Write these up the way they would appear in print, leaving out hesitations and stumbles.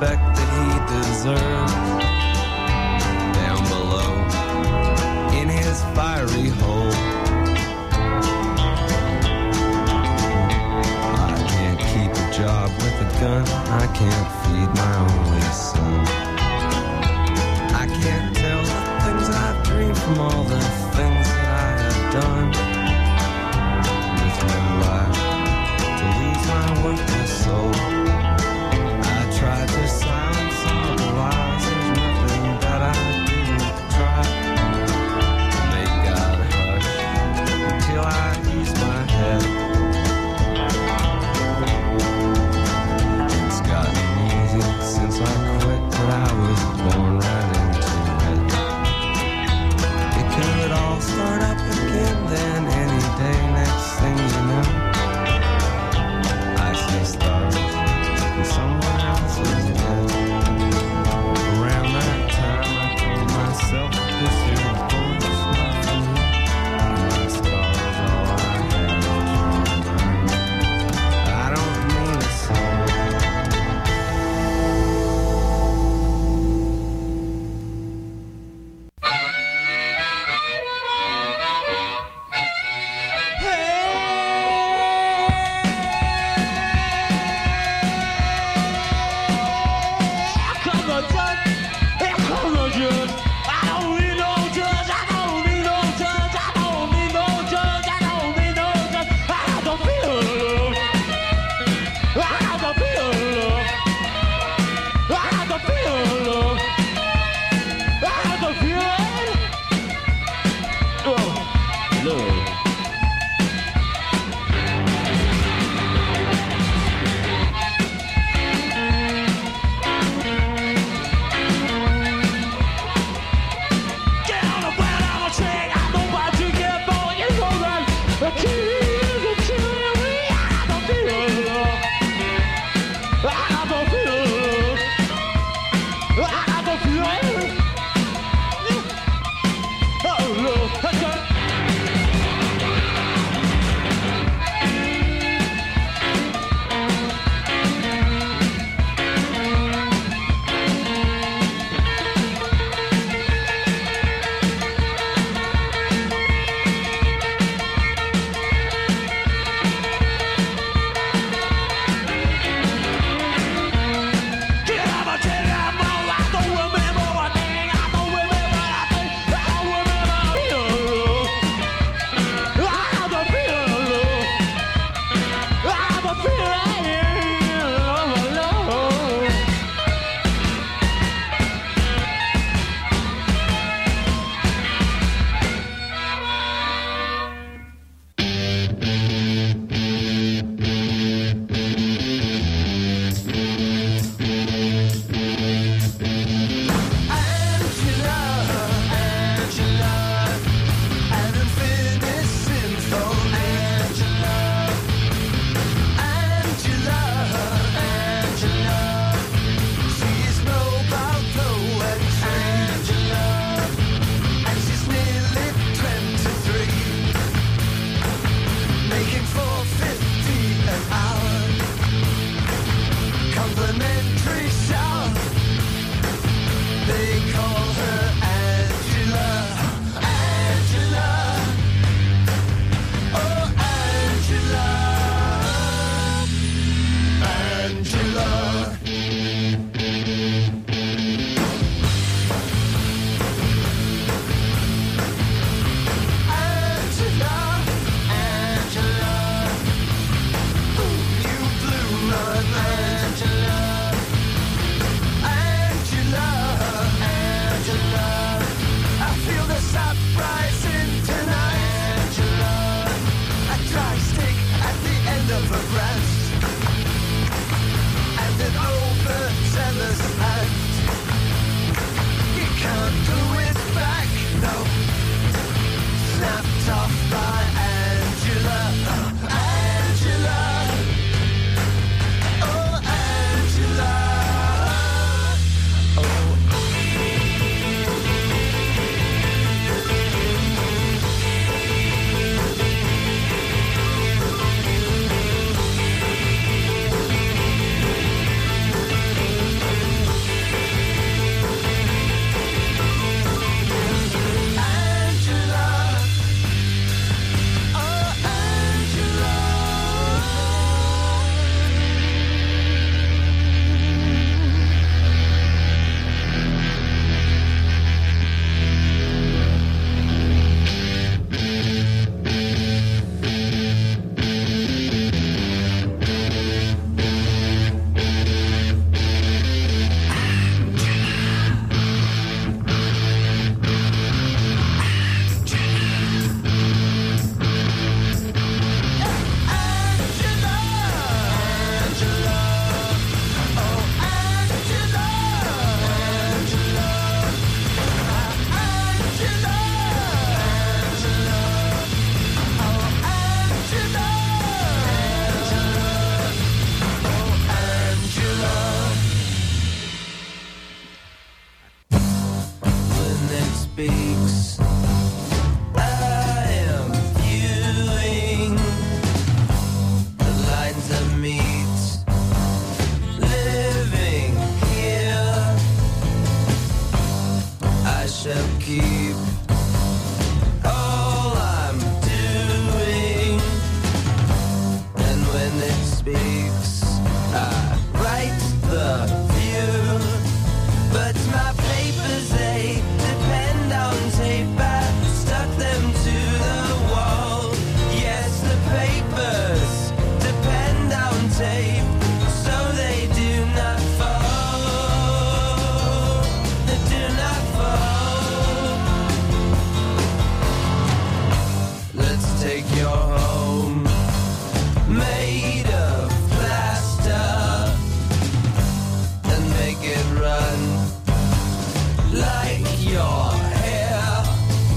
respect that he deserves. Down below, in his fiery hole, I can't keep a job with a gun. I can't feed my only son. I can't tell the things I've dreamed from all the things that I have done. With no life to lose my worthless soul. I tried to silence all the lies. There's nothing that I didn't try to make God hush until I ease my head. It's gotten easy speaks. I write the view, but my papers, they depend on tape. I stuck them to the wall. Yes, the papers depend on tape, so they do not fall. They do not fall. Let's take your home, made of plaster, and make it run like your hair.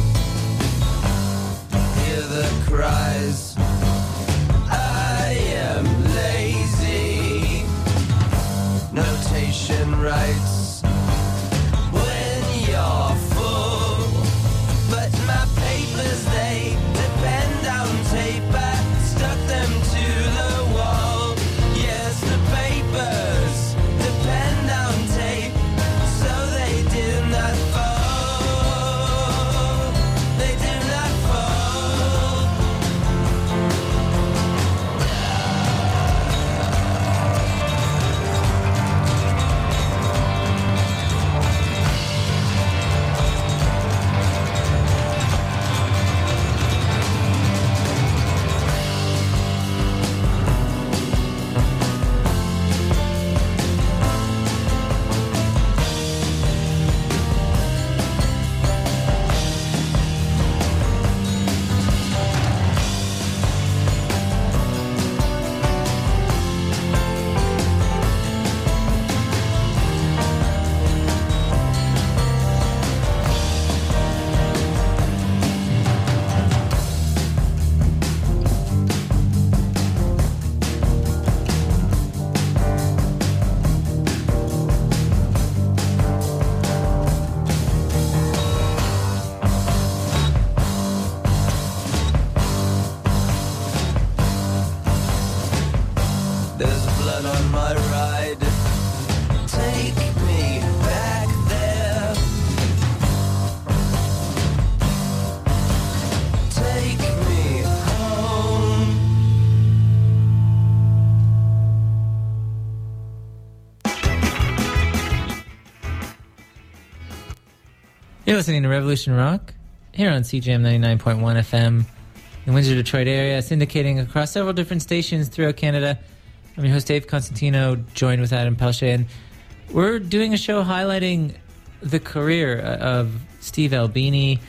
Hear the cries. I am lazy. Notation writes when you're full, but my papers, they depend on tape. I stuck them to the wall. Yes, the papers depend on tape, so they do not fall. They do not fall. There's blood on my ride. Take me back there. Take me home. You're listening to Revolution Rock here on CJM 99.1 FM in Windsor, Detroit area, syndicating across several different stations throughout Canada. I'm your host, Dave Constantino, joined with Adam Pelche, and we're doing a show highlighting the career of Steve Albini,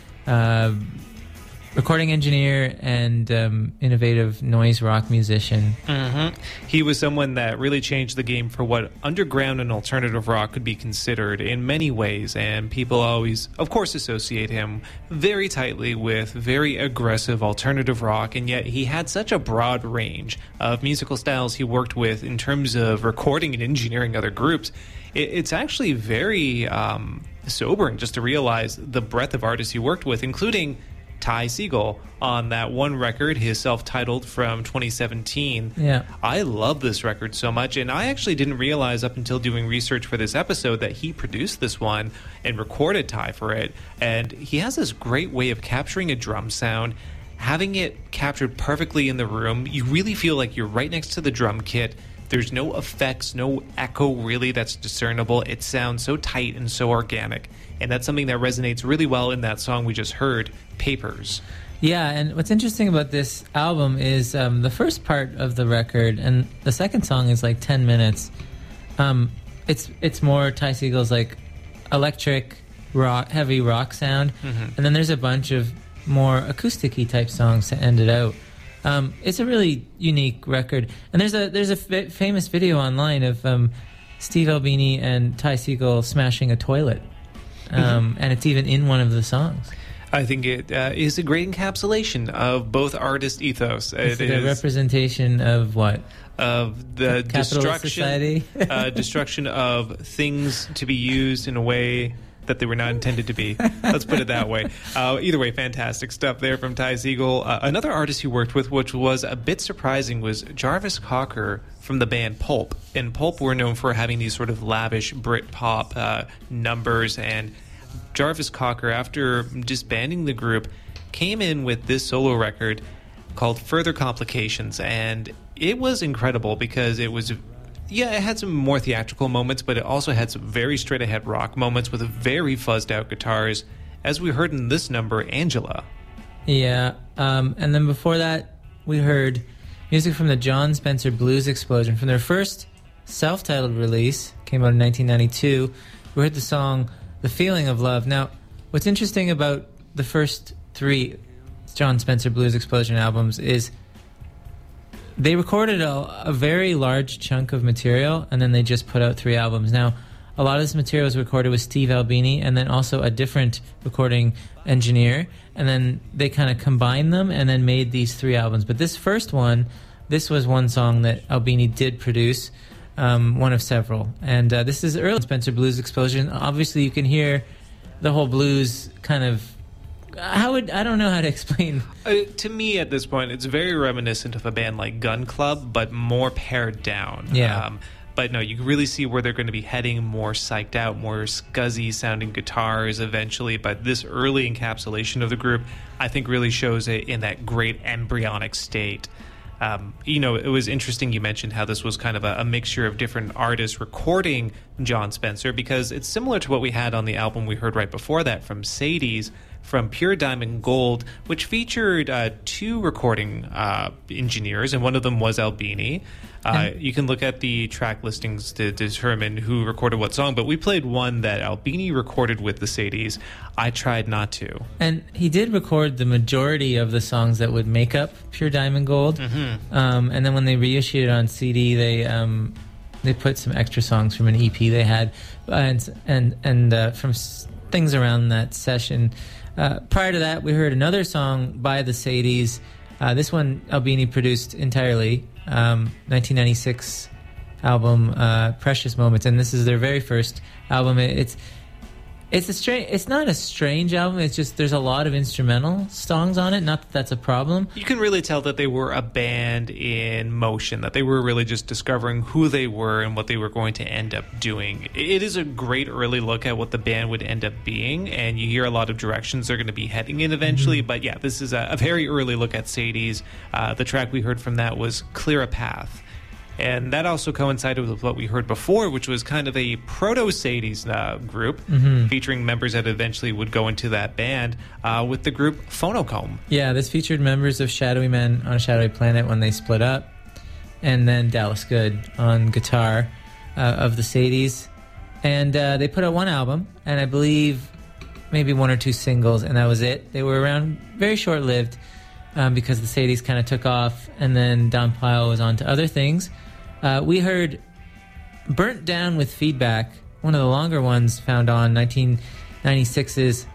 recording engineer and innovative noise rock musician. Mm-hmm. He was someone that really changed the game for what underground and alternative rock could be considered in many ways, and people always, of course, associate him very tightly with very aggressive alternative rock, and yet he had such a broad range of musical styles he worked with in terms of recording and engineering other groups. It's actually very sobering just to realize the breadth of artists he worked with, including Ty Segall on that one record, his self-titled from 2017. Yeah. I love this record so much, and I actually didn't realize up until doing research for this episode that he produced this one and recorded Ty for it. And he has this great way of capturing a drum sound, having it captured perfectly in the room. You really feel like you're right next to the drum kit. There's no effects, no echo really that's discernible. It sounds so tight and so organic. And that's something that resonates really well in that song we just heard, Papers. Yeah, and what's interesting about this album is the first part of the record, and the second song is like 10 minutes. It's more Ty Segall's like electric rock, heavy rock sound, and then there's a bunch of more acoustic-y type songs to end it out. It's a really unique record, and there's a famous video online of Steve Albini and Ty Segall smashing a toilet, and it's even in one of the songs. I think it is a great encapsulation of both artist ethos. It's a representation of what? Of the destruction, destruction of things to be used in a way that they were not intended to be. Let's put it that way. Either way, fantastic stuff there from Ty Segall. Another artist he worked with, which was a bit surprising, was Jarvis Cocker from the band Pulp. And Pulp were known for having these sort of lavish Britpop numbers, and Jarvis Cocker, after disbanding the group, came in with this solo record called Further Complications, and it was incredible because it was, yeah, it had some more theatrical moments, but it also had some very straight-ahead rock moments with very fuzzed-out guitars, as we heard in this number, Angela. Yeah, and then before that, we heard music from the John Spencer Blues Explosion. From their first self-titled release, came out in 1992, we heard the song The Feeling of Love. Now, what's interesting about the first three John Spencer Blues Explosion albums is they recorded a very large chunk of material, and then they just put out 3 albums. Now, a lot of this material was recorded with Steve Albini, and then also a different recording engineer, and then they kind of combined them and then made these 3 albums. But this first one, this was one song that Albini did produce, one of several. And this is early Spencer Blues Explosion. Obviously, you can hear the whole blues kind of... I don't know how to explain. To me, at this point, it's very reminiscent of a band like Gun Club, but more pared down. Yeah. But no, you can really see where they're going to be heading, more psyched out, more scuzzy-sounding guitars eventually. But this early encapsulation of the group, I think, really shows it in that great embryonic state. It was interesting you mentioned how this was kind of a mixture of different artists recording John Spencer, because it's similar to what we had on the album we heard right before that from Sadie's, from Pure Diamond Gold, which featured 2 recording engineers, and one of them was Albini. You can look at the track listings to determine who recorded what song, but we played one that Albini recorded with the Sadies. I tried not to. And he did record the majority of the songs that would make up Pure Diamond Gold. Mm-hmm. And then when they reissued it on CD, they put some extra songs from an EP they had, and from things around that session. Prior to that, we heard another song by the Sadies. This one Albini produced entirely. 1996 album, Precious Moments, and this is their very first album. It's not a strange album. It's just there's a lot of instrumental songs on it. Not that that's a problem. You can really tell that they were a band in motion, that they were really just discovering who they were and what they were going to end up doing. It is a great early look at what the band would end up being, and you hear a lot of directions they're going to be heading in eventually. Mm-hmm. But yeah, this is a very early look at Sadie's. The track we heard from that was Clear a Path. And that also coincided with what we heard before, which was kind of a proto-Sadie's group, mm-hmm. featuring members that eventually would go into that band with the group Phonocomb. Yeah, this featured members of Shadowy Men on a Shadowy Planet when they split up, and then Dallas Good on guitar of the Sadies. And they put out one album, and I believe maybe 1 or 2 singles, and that was it. They were around very short-lived because the Sadies kind of took off, and then Don Pyle was on to other things. We heard Burnt Down with Feedback, one of the longer ones found on 1996's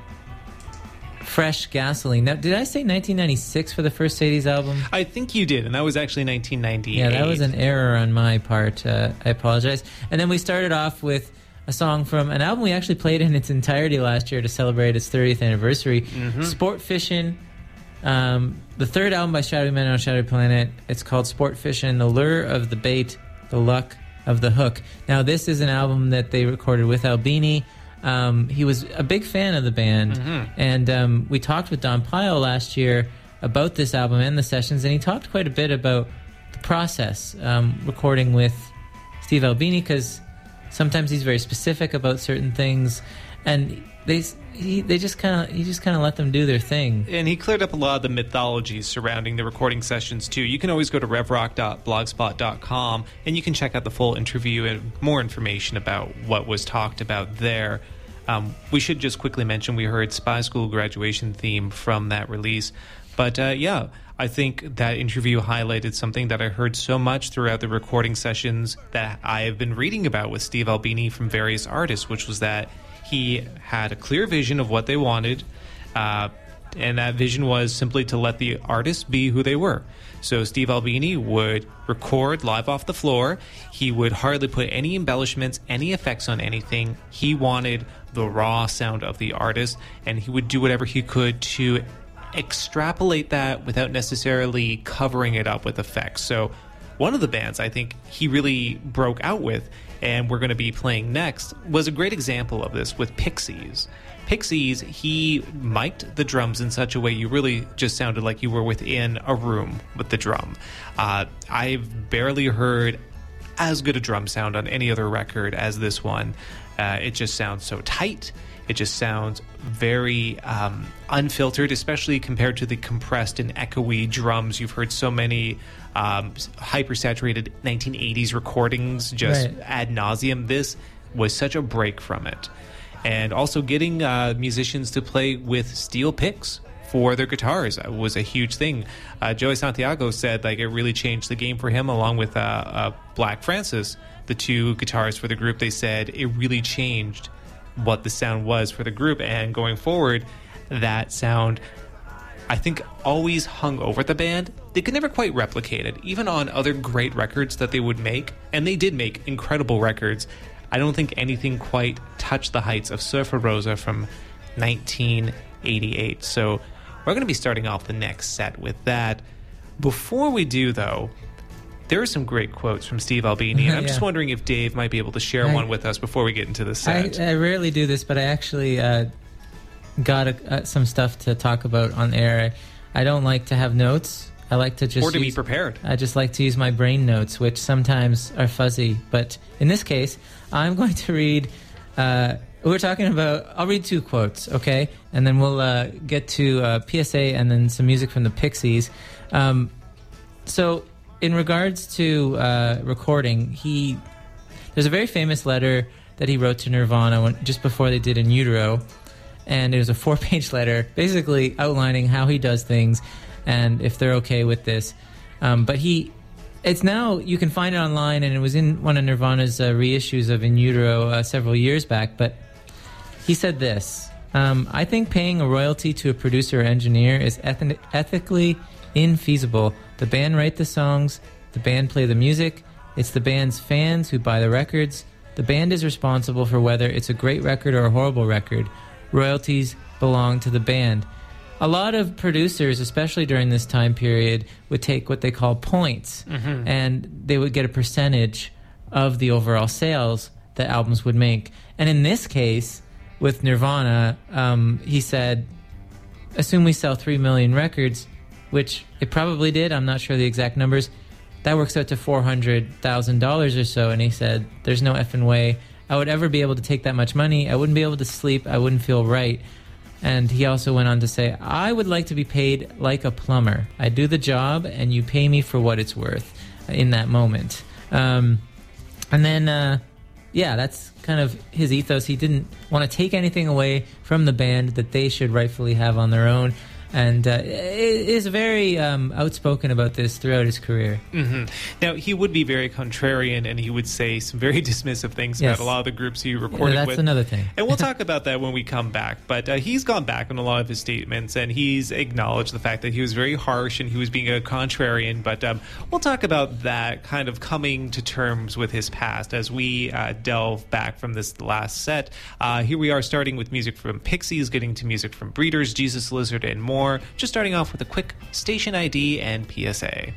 Fresh Gasoline. Now, did I say 1996 for the first Sadies album? I think you did, and that was actually 1998. Yeah, that was an error on my part. I apologize. And then we started off with a song from an album we actually played in its entirety last year to celebrate its 30th anniversary, mm-hmm. Sport Fishin'. The third album by Shadowy Men on a Shadowy Planet. It's called Sport Fishin', The Lure of the Bait, The Luck of the Hook. Now, this is an album that they recorded with Albini. He was a big fan of the band, mm-hmm. and we talked with Don Pyle last year about this album and the sessions, and he talked quite a bit about the process, recording with Steve Albini, because sometimes he's very specific about certain things, and he just kind of let them do their thing. And he cleared up a lot of the mythology surrounding the recording sessions too. You can always go to revrock.blogspot.com and you can check out the full interview and more information about what was talked about there. We should just quickly mention we heard Spy School Graduation Theme from that release. But yeah, I think that interview highlighted something that I heard so much throughout the recording sessions that I have been reading about with Steve Albini from various artists, which was that he had a clear vision of what they wanted, and that vision was simply to let the artists be who they were. So Steve Albini would record live off the floor. He would hardly put any embellishments, any effects on anything. He wanted the raw sound of the artist, and he would do whatever he could to extrapolate that without necessarily covering it up with effects. So one of the bands I think he really broke out with, and we're going to be playing next, was a great example of this with Pixies. Pixies, he mic'd the drums in such a way you really just sounded like you were within a room with the drum. I've barely heard as good a drum sound on any other record as this one. It just sounds so tight. It just sounds very unfiltered, especially compared to the compressed and echoey drums. You've heard so many hyper-saturated 1980s recordings just ad nauseum. This was such a break from it. And also getting musicians to play with steel picks for their guitars was a huge thing. Joey Santiago said like it really changed the game for him, along with Black Francis, the two guitarists for the group. They said it really changed what the sound was for the group, and going forward, that sound, I think, always hung over the band. They could never quite replicate it, even on other great records that they would make, and they did make incredible records. I don't think anything quite touched the heights of Surfer Rosa from 1988. So we're going to be starting off the next set with that. Before we do, though, there are some great quotes from Steve Albini, and I'm just wondering if Dave might be able to share one with us before we get into the set. I rarely do this, but I actually got some stuff to talk about on air. I don't like to have notes. I like to just... Or to be prepared. I just like to use my brain notes, which sometimes are fuzzy. But in this case, I'm going to read... we're talking about... I'll read two quotes, okay? And then we'll get to PSA and then some music from the Pixies. So... in regards to recording, there's a very famous letter that he wrote to Nirvana just before they did In Utero, and it was a 4-page letter basically outlining how he does things and if they're okay with this. But it's now, you can find it online, and it was in one of Nirvana's reissues of In Utero several years back. But he said this: I think paying a royalty to a producer or engineer is ethically infeasible. The band write the songs, the band play the music, it's the band's fans who buy the records. The band is responsible for whether it's a great record or a horrible record. Royalties belong to the band. A lot of producers, especially during this time period, would take what they call points, and they would get a percentage of the overall sales that albums would make. And in this case, with Nirvana, he said, assume we sell 3 million records, which it probably did. I'm not sure the exact numbers. That works out to $400,000 or so. And he said, there's no effing way I would ever be able to take that much money. I wouldn't be able to sleep. I wouldn't feel right. And he also went on to say, I would like to be paid like a plumber. I do the job and you pay me for what it's worth in that moment. And then, that's kind of his ethos. He didn't want to take anything away from the band that they should rightfully have on their own. And is very outspoken about this throughout his career. Now, he would be very contrarian, and he would say some very dismissive things about a lot of the groups he recorded with. That's another thing. And we'll talk about that when we come back. But he's gone back on a lot of his statements, and he's acknowledged the fact that he was very harsh and he was being a contrarian. But we'll talk about that, kind of coming to terms with his past as we delve back from this last set. Here we are starting with music from Pixies, getting to music from Breeders, Jesus Lizard, and more. Just starting off with a quick station ID and PSA.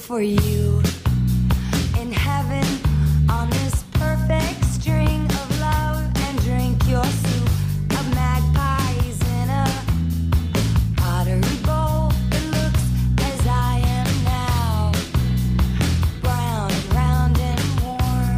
for you.